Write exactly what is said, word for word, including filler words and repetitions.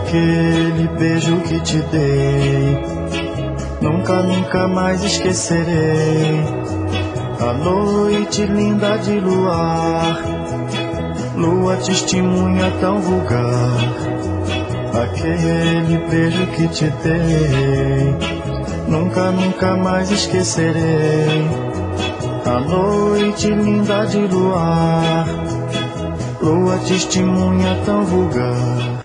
Aquele beijo que te dei, nunca, nunca mais esquecerei. A noite linda de luar, lua testemunha tão vulgar. Aquele beijo que te dei, nunca, nunca mais esquecerei. A noite linda de luar, lua testemunha tão vulgar.